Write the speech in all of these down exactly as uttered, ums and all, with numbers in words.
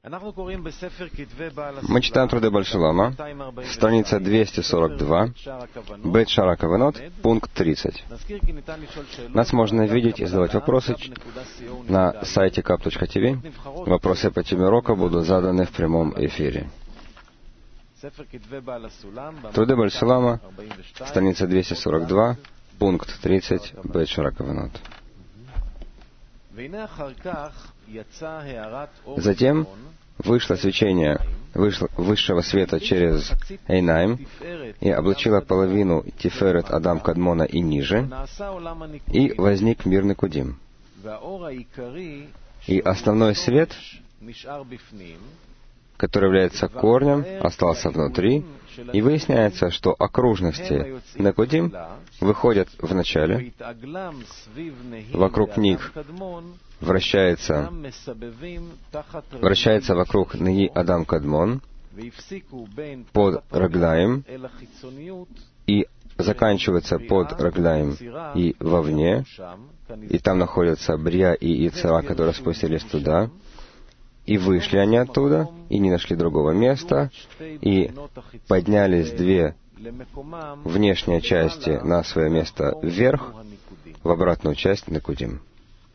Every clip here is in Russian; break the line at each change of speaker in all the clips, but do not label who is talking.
Мы читаем труды Бааль Шулама, страница двести сорок два, Бет Шара Каванот, пункт тридцать. Нас можно видеть и задавать вопросы на сайте кап точка ти ви. Вопросы по теме урока будут заданы в прямом эфире. Труды Бааль Шулама, страница двести сорок два, пункт тридцать, Бет Шара Каванот. Затем вышло свечение вышло, высшего света через Эйнаим и облачило половину Тиферет Адам Кадмона и ниже, и возник мир Никудим. И основной свет, который является корнем, остался внутри, и выясняется, что окружности Никудим выходят в начале, вокруг них вращается, вращается вокруг Неи Адам Кадмон под Раглаем и заканчивается под Раглаем и вовне, и там находятся Брия и Ицара, которые спустились туда, и вышли они оттуда, и не нашли другого места, и поднялись две внешние части на свое место вверх, в обратную часть Никудим.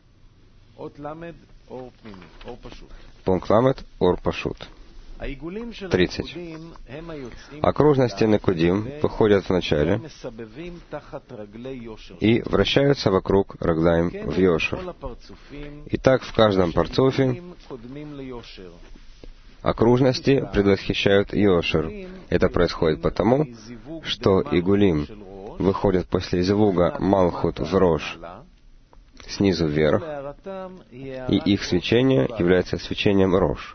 Пункт Ламед, Ор Пашут. тридцать. Окружности Никудим выходят в начале и вращаются вокруг Раглаим в Йошер. И так в каждом парцуфе окружности предвосхищают Йошер. Это происходит потому, что Игулим выходят после Зевуга Малхут в Рош снизу вверх, и их свечение является свечением Рош.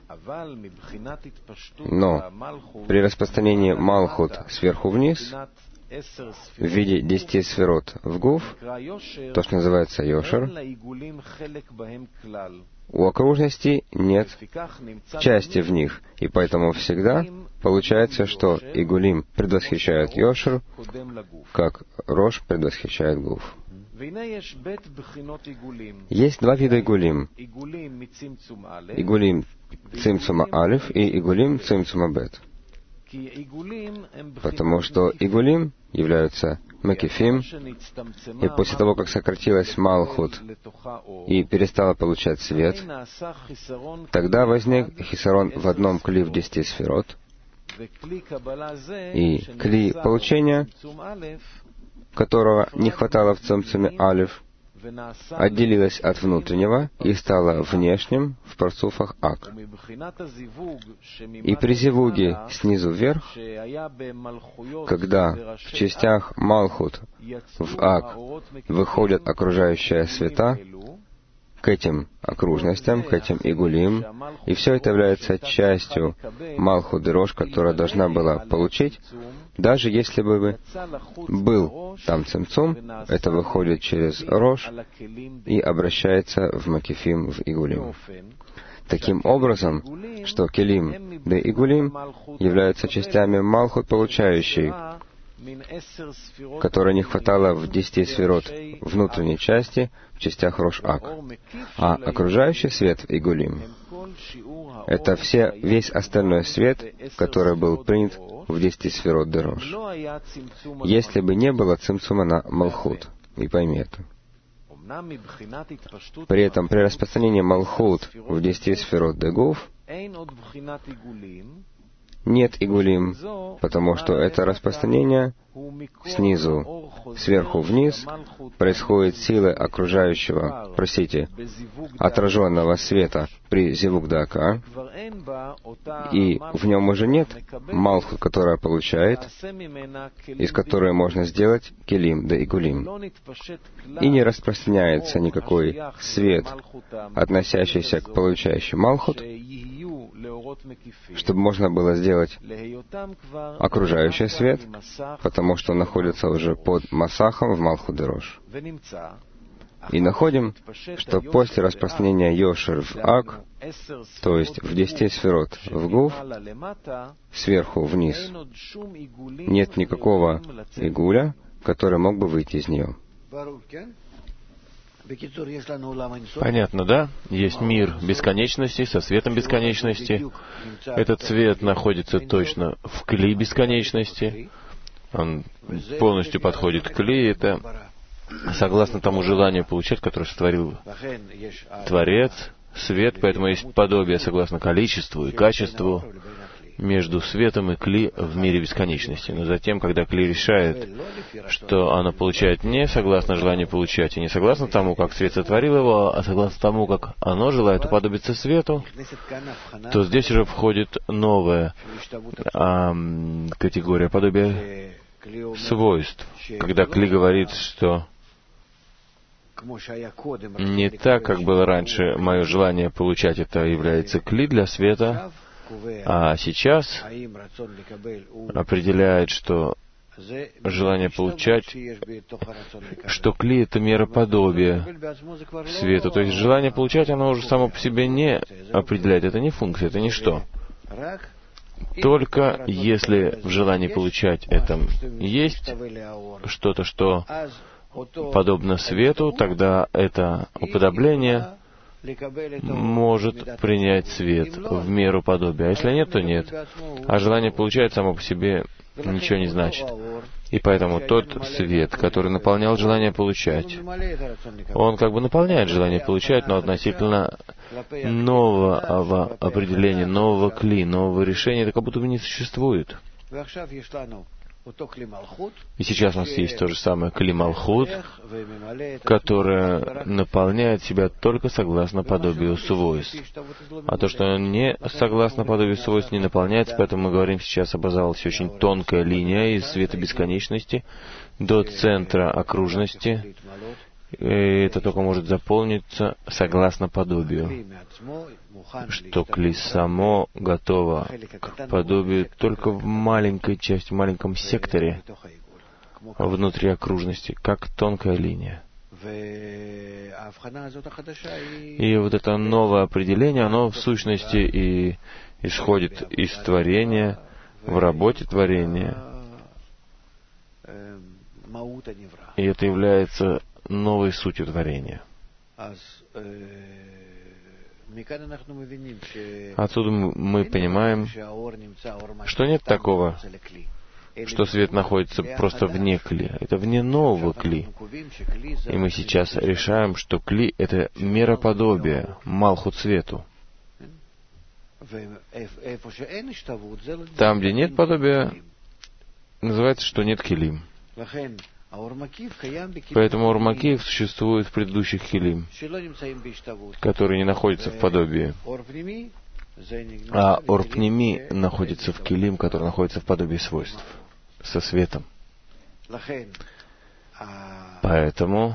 Но при распространении Малхут сверху вниз, в виде десяти сферот в Гуф, то, что называется Йошер, у окружностей нет части в них, и поэтому всегда получается, что Игулим предвосхищает Йошер, как Рош предвосхищает Гуф. Есть два вида Игулим. Игулим Цимцума Алиф и Игулим Цимцума Бет. Потому что Игулим являются Мекифим, и после того, как сократилась Малхут и перестала получать свет, тогда возник хисарон в одном кли в десяти сферот, и кли получения, которого не хватало в Цимцуме Алиф, отделилась от внутреннего и стала внешним в парцуфах Ак. И при зевуге снизу вверх, когда в частях Малхут в Ак выходят окружающие света, к этим окружностям, к этим Игулим, и все это является частью Малхут Рош, которая должна была получить, даже если бы был там Цимцум, это выходит через Рош и обращается в Макифим, в Игулим. Таким образом, что Келим да Игулим являются частями Малхут получающей, которой не хватало в десяти сферот внутренней части в частях Рош-Ак. А окружающий свет в Игулим — это все, весь остальной свет, который был принят в десяти сферот Дерош. Если бы не было Цимцума на Малхут, и пойми это. При этом при распространении Малхут в десяти сферот Дегуф нет Игулим, потому что это распространение снизу, сверху вниз, происходит силы окружающего, простите, отраженного света при Зевук Дака, и в нем уже нет Малхут, которая получает, из которой можно сделать Келим да Игулим. И не распространяется никакой свет, относящийся к получающей Малхут, чтобы можно было сделать окружающий свет, потому что он находится уже под Масахом в Малхут Дерош. И находим, что после распространения Йошер в Ак, то есть в десяти сферот в Гуф, сверху вниз, нет никакого Игуля, который мог бы выйти из нее.
Понятно, да? Есть мир бесконечности со светом бесконечности. Этот свет находится точно в кли бесконечности. Он полностью подходит к кли. Это согласно тому желанию получать, которое сотворил Творец, свет, поэтому есть подобие согласно количеству и качеству между светом и кли в мире бесконечности. Но затем, когда кли решает, что оно получает не согласно желанию получать, и не согласно тому, как свет сотворил его, а согласно тому, как оно желает уподобиться свету, то здесь уже входит новая а, категория подобия свойств. Когда кли говорит, что не так, как было раньше, мое желание получать это является кли для света, а сейчас определяет, что желание получать, что кли — это мера подобия света. То есть желание получать, оно уже само по себе не определяет, это не функция, это ничто. Только если в желании получать этом есть что-то, что подобно свету, тогда это уподобление может принять свет в меру подобия. А если нет, то нет. А желание получать само по себе ничего не значит. И поэтому тот свет, который наполнял желание получать, он как бы наполняет желание получать, но относительно нового определения, нового кли, нового решения, это как будто бы не существует. И сейчас у нас есть то же самое кли Малхут, которое наполняет себя только согласно подобию свойств. А то, что не согласно подобию свойств, не наполняется, поэтому мы говорим, сейчас образовалась очень тонкая линия из света бесконечности до центра окружности. И это только может заполниться согласно подобию, что кли само готово к подобию только в маленькой части, в маленьком секторе внутри окружности, как тонкая линия. И вот это новое определение, оно в сущности и исходит из творения, в работе творения. И это является новой сутью творения. Отсюда мы понимаем, что нет такого, что свет находится просто вне кли. Это вне нового кли. И мы сейчас решаем, что кли — это мера подобия, малхут свету. Там, где нет подобия, называется, что нет килим. Поэтому Ор-Макив существует в предыдущих килим, которые не находятся в подобии. А Ор-Пними находится в килим, который находится в подобии свойств, со светом. Поэтому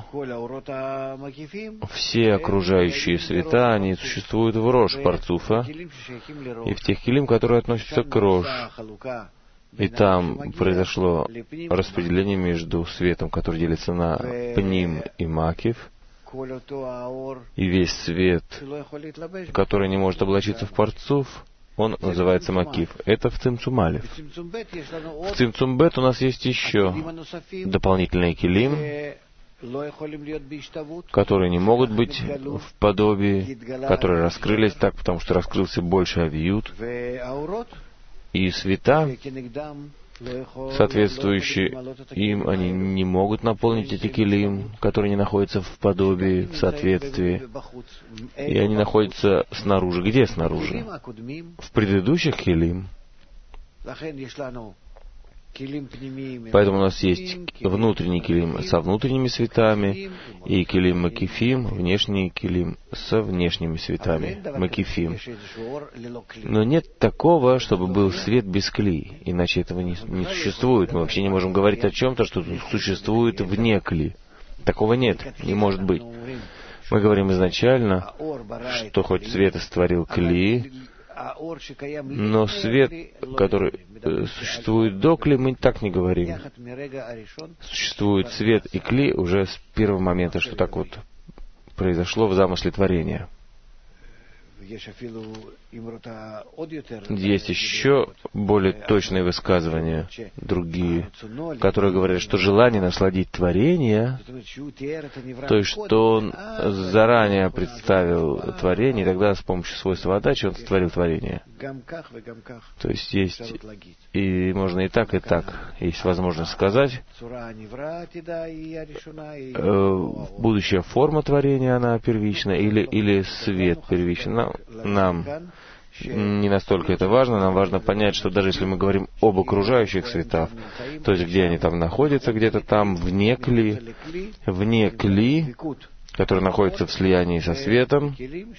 все окружающие света, они существуют в Рош Парцуфа и в тех килим, которые относятся к Рош. И там произошло распределение между светом, который делится на Пним и Макив, и весь свет, который не может облачиться в Парцуф, он называется Макив. Это в Цимцум Алеф. В Цимцум Бет у нас есть еще дополнительные килим, которые не могут быть в подобии, которые раскрылись так, потому что раскрылся больше авиют. И света, соответствующие им, они не могут наполнить эти килим, которые не находятся в подобии, в соответствии. И они находятся снаружи. Где снаружи? В предыдущих килим. Поэтому у нас есть внутренний килим со внутренними светами, и килим Макифим, внешний килим со внешними светами, Макифим. Но нет такого, чтобы был свет без кли, иначе этого не, не существует. Мы вообще не можем говорить о чем-то, что существует вне кли. Такого нет, не может быть. Мы говорим изначально, что хоть свет и створил кли, но свет, который существует до кли, мы так не говорим. Существует свет и кли уже с первого момента, что так вот произошло в замысле творения. Есть еще более точные высказывания, другие, которые говорят, что желание насладить творение, то есть, что он заранее представил творение, и тогда с помощью свойства отдачи он сотворил творение. То есть есть, и можно и так, и так, есть возможность сказать, э, будущая форма творения, она первична, или, или свет первичен. Нам, нам не настолько это важно, нам важно понять, что даже если мы говорим об окружающих светах, то есть где они там находятся, где-то там вне кли, вне кли, который находится в слиянии со светом,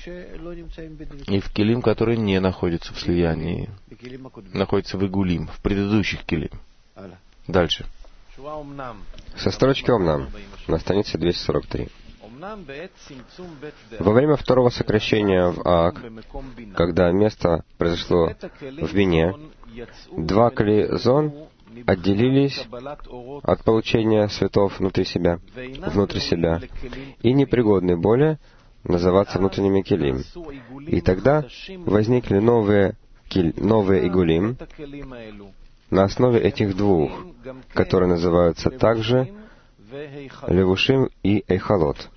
и в келим, который не находится в слиянии, находится в игулим, в предыдущих келим. Дальше.
Со строчки «Омнам» на странице двести сорок три. Во время второго сокращения в Ак, когда место произошло в Бине, два кли-зон отделились от получения светов внутри себя, внутри себя, и непригодны более называться внутренними келим. И тогда возникли новые, киль, новые игулим на основе этих двух, которые называются также Левушим и Эйхалот.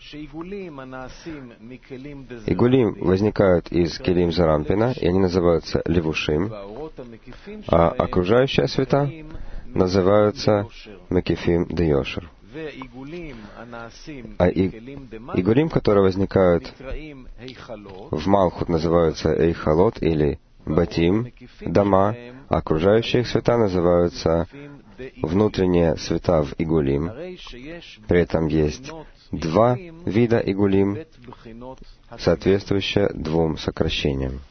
Игулим возникают из келим Зарампина, и они называются Левушим, а окружающие света называются Мекифим де Йошер. А и, игулим, которые возникают в Малхут, называются Эйхалот или Батим, дома, а окружающие их света называются внутренние света в игулим. При этом есть два вида игулим, соответствующие двум сокращениям.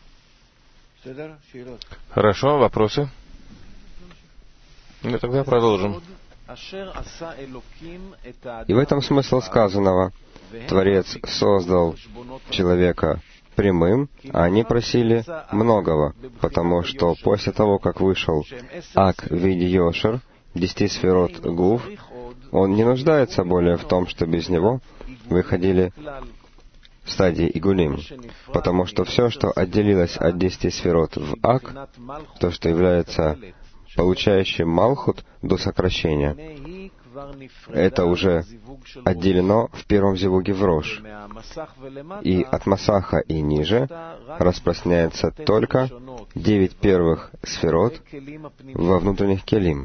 Хорошо, вопросы? Ну, тогда продолжим.
И в этом смысл сказанного. Творец создал человека прямым, а они просили многого, потому что после того, как вышел Ак в виде Йошер, десяти сферот Гув, он не нуждается более в том, что без него выходили в стадии Игулим, потому что все, что отделилось от десяти сферот в Ак, то, что является получающим Малхут до сокращения, это уже отделено в первом зивуге в Рош. И от Масаха и ниже распространяется только девять первых сферот во внутренних келим.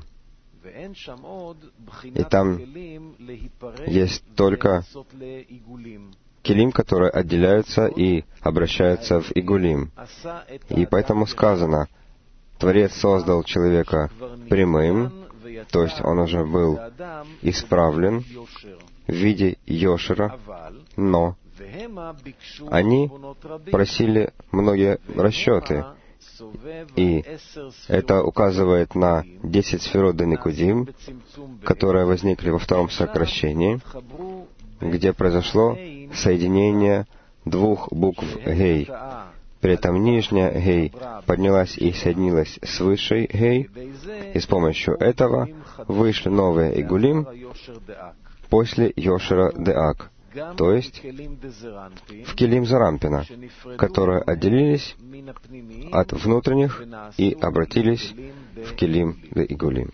И там есть только келим, которые отделяются и обращаются в игулим. И поэтому сказано, Творец создал человека прямым, то есть он уже был исправлен в виде Йошера, но они просили многие расчеты, и это указывает на десять сферот Деникудим, которые возникли во втором сокращении, где произошло соединение двух букв Гей. При этом нижняя Гей поднялась и соединилась с высшей Гей, и с помощью этого вышли новые Игулим после Йошера де Ак, то есть в келим Зарампина, которые отделились от внутренних и обратились в келим де Игулим.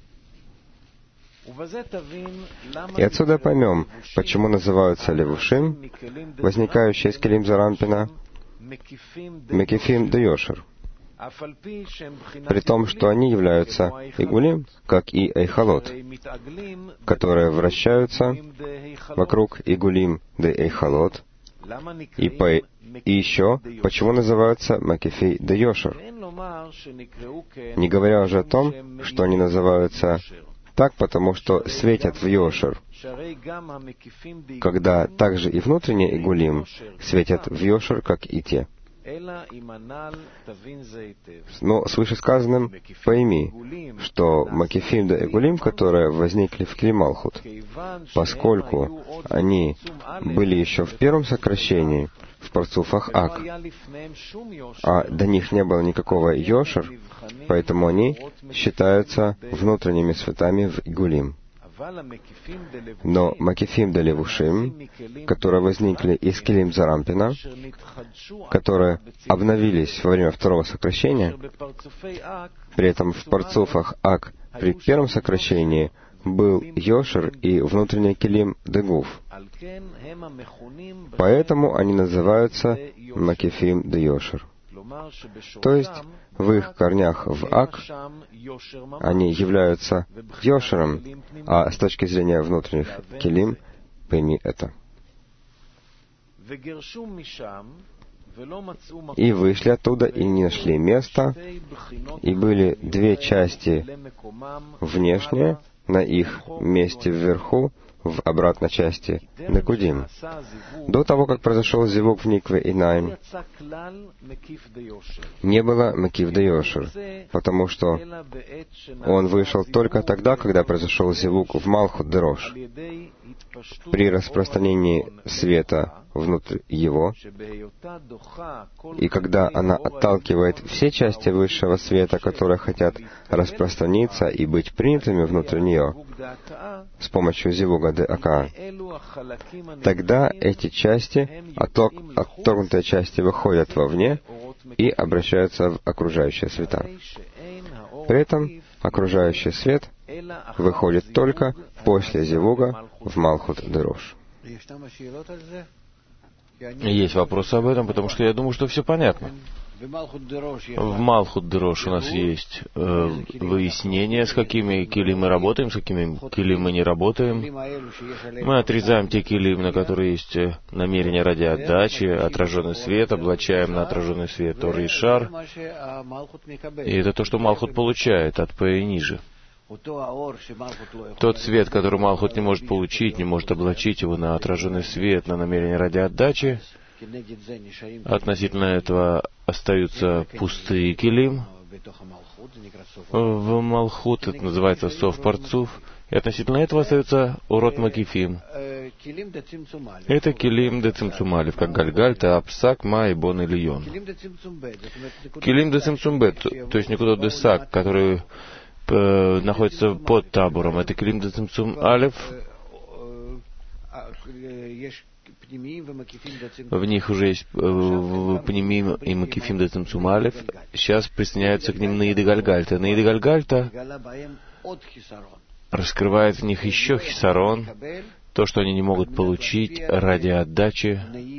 И отсюда поймем, почему называются Левушим, возникающие из келим Зарампина, Мекифим де Йошер, при том, что они являются игулим, как и Эйхалот, которые вращаются вокруг игулим де Эйхалот, и, по, и еще, почему называются Мекифи де Йошер, не говоря уже о том, что они называются так, потому что светят в Йошер, когда также и внутренние игулим светят в Йошер, как и те. Но с вышесказанным пойми, что Макифим да Игулим, которые возникли в Кли Малхут, поскольку они были еще в первом сокращении, в парцуфах Ак, а до них не было никакого Йошер, поэтому они считаются внутренними светами в Игулим. Но Макифим де Левушим, которые возникли из Келим Зарампина, которые обновились во время второго сокращения, при этом в парцуфах Ак при первом сокращении был Йошер и внутренний Келим Дегуф. Поэтому они называются Макифим де Йошер. То есть в их корнях в Ак они являются Йошером, а с точки зрения внутренних Келим, пойми это. И вышли оттуда, и не нашли места, и были две части внешние, на их месте вверху, в обратной части Некудим. До того, как произошел зивук в Никве Инайм, не было Мекив де Йошер, потому что он вышел только тогда, когда произошел зивук в Малхут де Рош. При распространении света внутрь его, и когда она отталкивает все части высшего света, которые хотят распространиться и быть принятыми внутрь нее с помощью зивуга де Ака, тогда эти части, отторгнутые части, выходят вовне и обращаются в окружающие света. При этом окружающий свет выходит только после зивуга в Малхут де Рош.
Есть вопросы об этом, потому что я думаю, что все понятно. В Малхут де Рош у нас есть э, выяснение, с какими келим мы работаем, с какими келим мы не работаем. Мы отрезаем те келим, на которые есть намерение ради отдачи, отраженный свет, облачаем на отраженный свет Тор и Шар. И это то, что Малхут получает от П и ниже. Тот свет, который Малхут не может получить, не может облачить его на отраженный свет, на намерение ради отдачи, относительно этого остаются пустые келим. В Малхут это называется Сов Парцуф. И относительно этого остается Урот Макифим. Это келим де Цимцум Алеф, как Гальгальта, Апсак, Май, Бон и Лион. Келим де Цимцум Бет, то есть Никудот де Сак, который находится под табором. Это келим де Цимцум Алеф. В них уже есть Пнимим и Макифим де Цимцум Алеф. Сейчас присоединяются к ним Наиды Гальгальта. Наиды Гальгальта раскрывает в них еще хисарон, то, что они не могут получить ради отдачи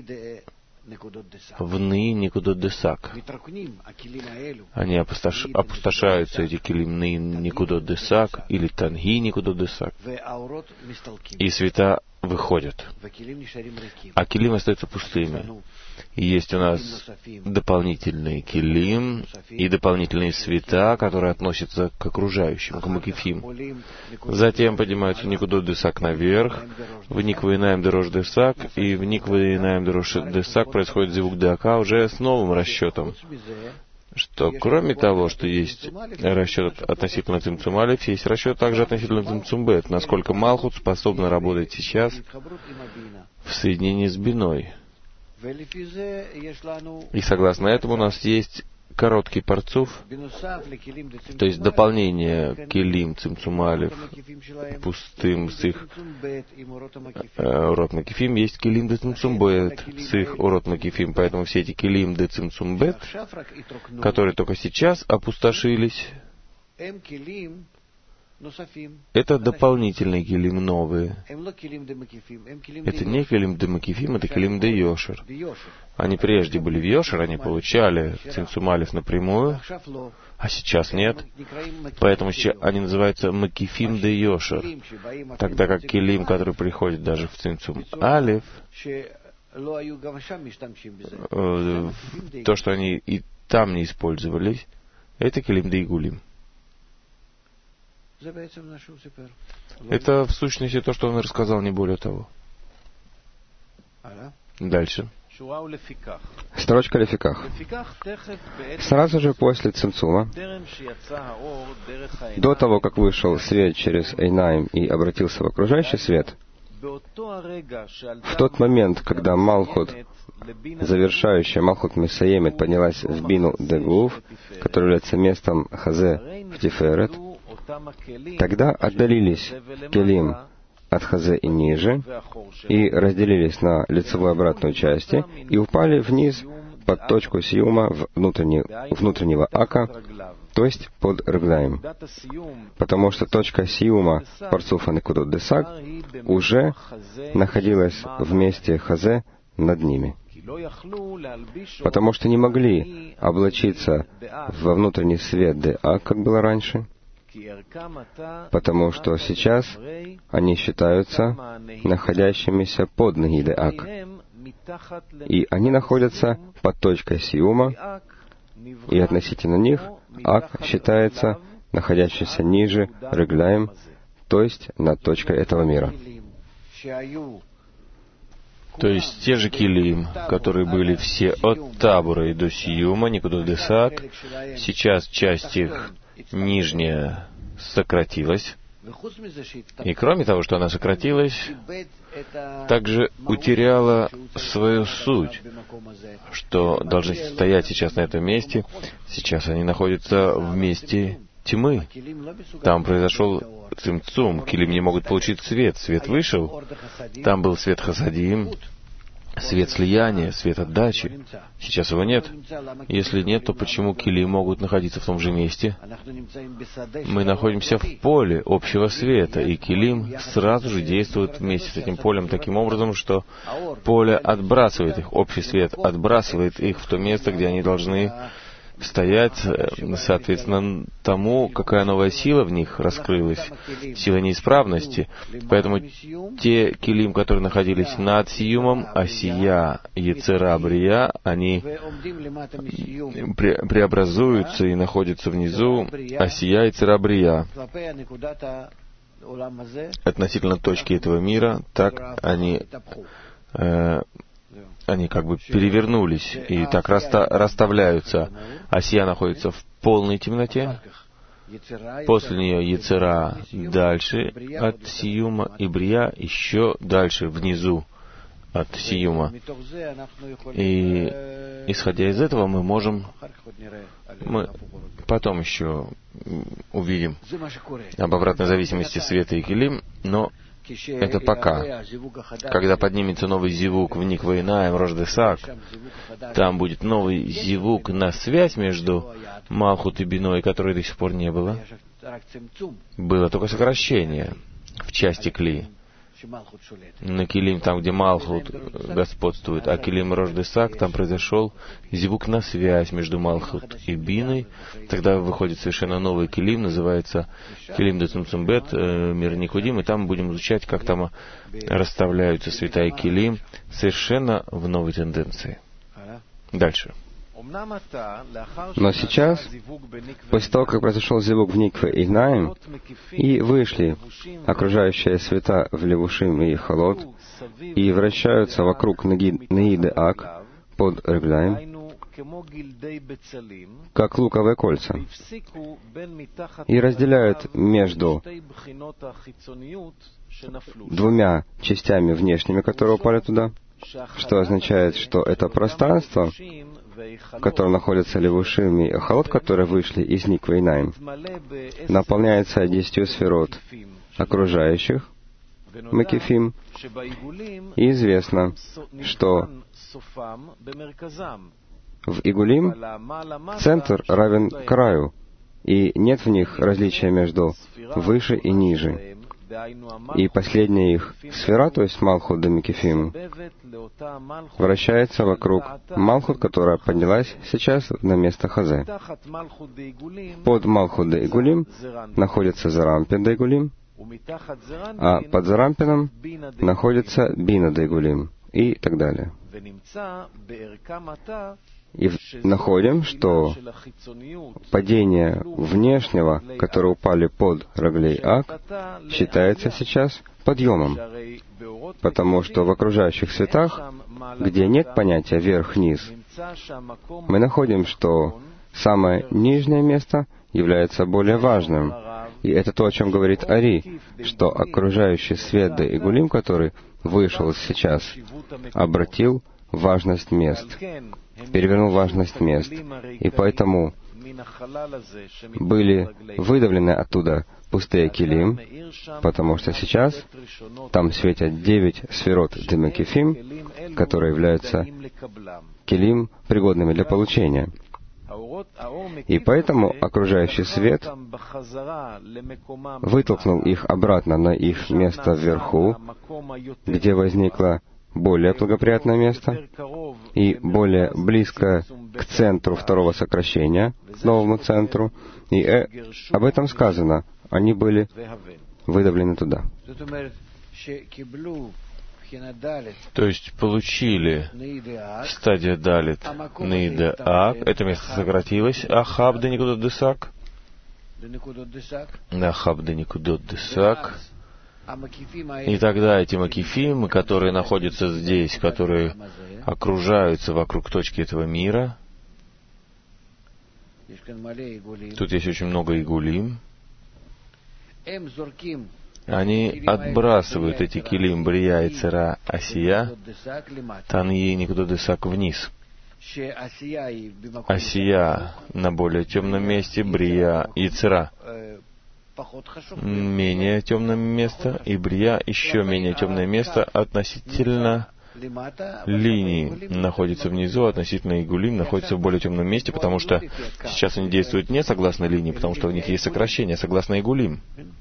в Ны Никудот де Сак. Они опустош... опустошаются, эти келим Ны Никудот де Сак, или Танги Никудот де Сак. И света выходят. А келим остаются пустыми. И есть у нас дополнительные келим и дополнительные света, которые относятся к окружающим, к Макифим. Затем поднимаются Никудот де Сак наверх, в Никве Инаим де Рош де Сак, и в Никве Инаим де Рош де Сак происходит зивук де Ака уже с новым расчетом. Что кроме того, что есть расчет относительно Цимцум Алеф, есть расчет также относительно Цимцум Бет, насколько Малхут способна работать сейчас в соединении с Биной. И согласно этому у нас есть короткий парцуф, то есть дополнение к келим Цимцум Алеф, пустым с их Урот Макифим, есть келим де Цимцум Бет с их Урот Макифим, поэтому все эти келим де Цимцум Бет, которые только сейчас опустошились, это дополнительные келим новые. Это не келим де Макифим, это келим де Йошер. Они прежде были в Йошер, они получали Цимцум Алеф напрямую, а сейчас нет. Поэтому они называются Макифим де Йошер. Тогда как келим, который приходит даже в Цимцум Алеф, то, что они и там не использовались, это келим де Игулим. Это в сущности то, что он рассказал, не более того. Дальше. Строчка Лефиках. Сразу же после Цимцума, до того, как вышел свет через Эйнаим и обратился в окружающий свет, в тот момент, когда Малхут, завершающая Малхут Месаемет, поднялась в Бину де Гуф, который является местом Хазе в Тиферет,
Тогда отдалились келим от хазе и ниже, и разделились на лицевую и обратную части, и упали вниз под точку сиюма внутренне, внутреннего ака, то есть под реглаем. Потому что точка сиюма парцуфа некудот десак уже находилась в месте хазе над ними. Потому что не могли облачиться во внутренний свет деак, как было раньше, потому что сейчас они считаются находящимися под ноги деак, и они находятся под точкой сиюма, и относительно них ак считается находящийся ниже реглаем, то есть над точкой этого мира.
То есть те же килим, которые были все от табура и до сиюма, никуда десак, сейчас часть их нижняя сократилась. И кроме того, что она сократилась, также утеряла свою суть, что должны стоять сейчас на этом месте. Сейчас они находятся в месте тьмы. Там произошел цимцум, килим не могут получить свет. Свет вышел, там был свет хасадим, свет слияния, свет отдачи. Сейчас его нет. Если нет, то почему килим могут находиться в том же месте? Мы находимся в поле общего света, и килим сразу же действует вместе с этим полем таким образом, что поле отбрасывает их, общий свет отбрасывает их в то место, где они должны стоять, соответственно, тому, какая новая сила в них раскрылась, сила неисправности. Поэтому те килим, которые находились над сиюмом, асия, ецера, брия, они пре- преобразуются и находятся внизу, асия, ецера, брия. Относительно точки этого мира, так они э, они как бы перевернулись и так раста- расставляются. Асия находится в полной темноте, после нее Ецера дальше от Сиюма, и Брия еще дальше, внизу от Сиюма. И исходя из этого мы можем, мы потом еще увидим об обратной зависимости света и килим, но это пока. Когда поднимется новый зивук в Никваинаем, Рождесак, там будет новый зивук на связь между Малхут и Биной, которой до сих пор не было. Было только сокращение в части Кли. На Килим, там, где Малхут господствует, а Килим Рождесак, там произошел зивук на связь между Малхут и Биной. Тогда выходит совершенно новый Килим, называется Килим де Цумцумбет, мир Никудим, и там мы будем изучать, как там расставляются света и Килим, совершенно в новой тенденции. Дальше.
Но сейчас, после того, как произошел зивук в Никве и Наим, и вышли окружающие света в Левушим и Халот, и вращаются вокруг Неиды Ак под Реглаем, как луковые кольца, и разделяют между двумя частями внешними, которые упали туда, что означает, что это пространство, в котором находятся Левушим и Халот, которые вышли из Никвы и Наим, наполняется десятью сферот окружающих, Мекифим, и известно, что в Игулим центр равен краю, и нет в них различия между выше и ниже. И последняя их сфера, то есть Малхут де Мекифим, вращается вокруг Малхут, которая поднялась сейчас на место Хазе. Под Малхут де Игулим находится Зарампин де Игулим, а под Зарампином находится Бина де Игулим, и так далее. И находим, что падение внешнего, которые упали под Раглей Ак, считается сейчас подъемом, потому что в окружающих светах, где нет понятия верх-низ, мы находим, что самое нижнее место является более важным. И это то, о чем говорит Ари, что окружающий свет де Игулим, который вышел сейчас, обратил важность мест, перевернул важность мест. И поэтому были выдавлены оттуда пустые килим, потому что сейчас там светят девять сферот демекифим, которые являются килим, пригодными для получения. И поэтому окружающий свет вытолкнул их обратно на их место вверху, где возникло более благоприятное место и более близко к центру второго сокращения, к новому центру. И э, об этом сказано. Они были выдавлены туда.
То есть получили стадия Далит Нейда Ак, это место сократилось, Ахаб де Никудот Десак, Ахаб де Никудот Десак, и тогда эти макифим, которые находятся здесь, которые окружаются вокруг точки этого мира, тут есть очень много игулим, они отбрасывают эти килим Брия и Цера Асия, Таньи Никудот Десак вниз. Асия на более темном месте, Брия и Цера менее темное место, и Брия еще менее темное место относительно линии находится внизу, относительно игулим находится в более темном месте, потому что сейчас они действуют не согласно линии, потому что у них есть сокращение, согласно игулим.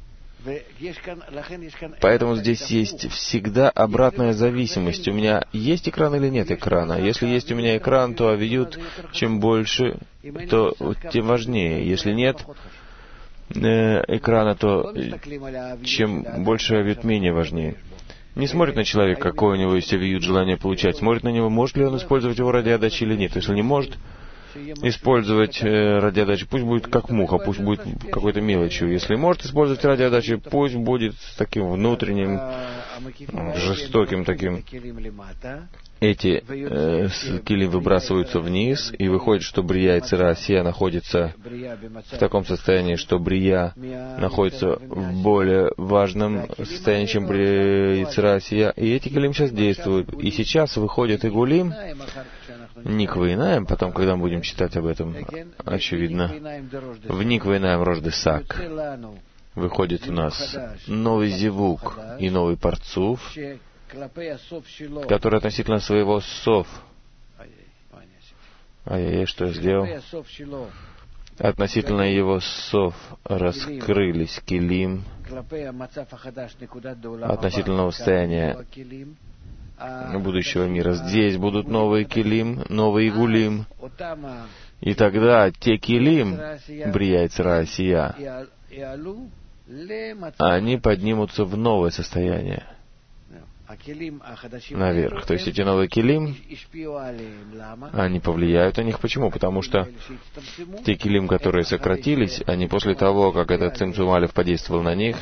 Поэтому здесь есть всегда обратная зависимость. У меня есть экран или нет экрана? Если есть у меня экран, то авиют чем больше, то тем важнее. Если нет экрана, то чем больше авиют, менее важнее. Не смотрит на человека, какой у него есть авиют, желание получать. Смотрит на него, может ли он использовать его ради отдачи или нет. Если не может использовать э, ради отдачи, пусть будет как муха, пусть будет какой-то мелочью. Если может использовать ради отдачи, пусть будет с таким внутренним, жестоким таким. Эти э, килим выбрасываются вниз, и выходит, что Брия и Цера Асия находятся в таком состоянии, что Брия находится в более важном состоянии, чем Брия и Цера Асия. И эти килим сейчас действуют. И сейчас выходит игулим, Никва Инаим, потом, когда мы будем читать об этом, очевидно, в Никва Инаим Рош Десак выходит у нас новый зевук и новый парцуф, который относительно своего сов. Ай-яй-яй, что я сделал? Относительно его сов раскрылись килим, относительно состояния будущего мира. Здесь будут новые килим, новые игулим. И тогда те килим, Брия и Цера Асия, они поднимутся в новое состояние, наверх. То есть эти новые килим, они повлияют на них. Почему? Потому что те килим, которые сократились, они после того, как этот Цимцум Алеф подействовал на них,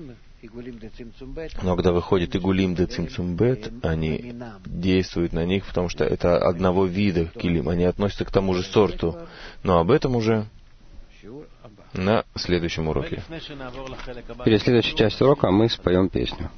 но когда выходит игулим де Цимцум Бет, они действуют на них, потому что это одного вида килим, они относятся к тому же сорту. Но об этом уже на следующем уроке.
Перед следующей частью урока мы споем песню.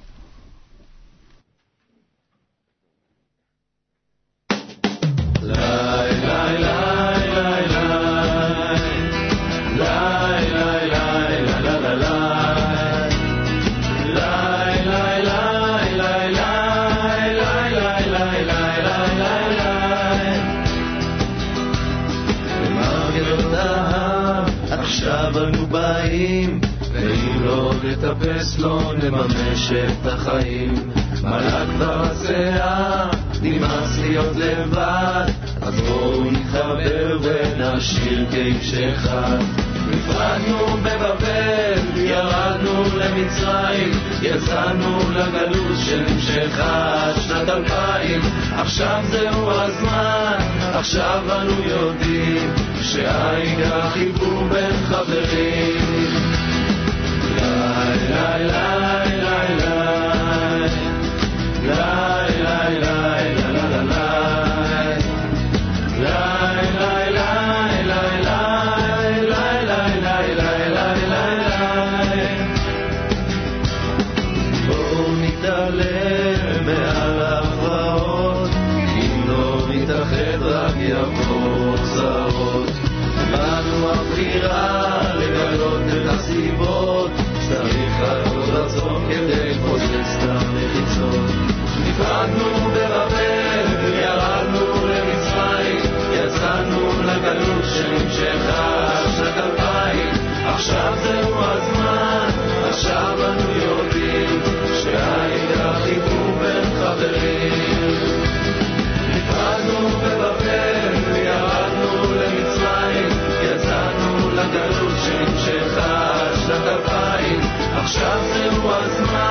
לטפס לא נממש את החיים מלאק כבר השיער נמאס להיות לבד אז בואו נתחבר ונשאיר כאיש אחד נפרדנו בבבל ירדנו למצרים יצאנו לגלות שנמשכה שנת אלפיים עכשיו זהו הזמן עכשיו אנו יודעים שהעיקר חיבור בין חברים lie, lie, lie, lie, lie. Lie, lie, lie, la, la, la, lie. Lie, lie, lie, lie, lie. Lie, lie, lie, lie, lie, lie, lie. בואו נתעלם מעל ההפרעות אם לא נתאחד רק יבואו צרות לנו הבחירה לגלות את הסיבות, צריך רק עוד רצון כדי פוזל סתם לחיצות. נפרדנו בבבל, ירדנו למצרים, יצאנו לגלות שנמשכה שנת אלפיים. עכשיו זהו הזמן, עכשיו אנו יודעים שהעיקר חיבור בין חברים. נפרדנו בבבל, ירדנו למצרים, יצאנו לגלות שנמשכה שנת אלפיים. עכשיו זהו הזמן,